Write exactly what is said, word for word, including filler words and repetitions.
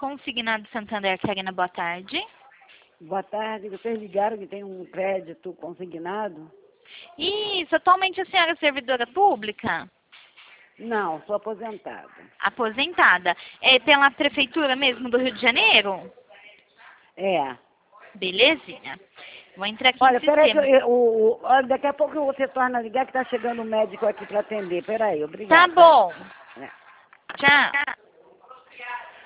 Consignado Santander, Karina, boa tarde. Boa tarde, vocês ligaram que tem um crédito consignado? Isso, atualmente a senhora é servidora pública? Não, sou aposentada. Aposentada. É pela prefeitura mesmo do Rio de Janeiro? É. Belezinha. Vou entrar aqui Olha, no peraí, que eu, sistema. eu- o, olha, daqui a pouco você torna a ligar que tá chegando um médico aqui para atender. Peraí, Tá obrigada. bom. É. Tchau.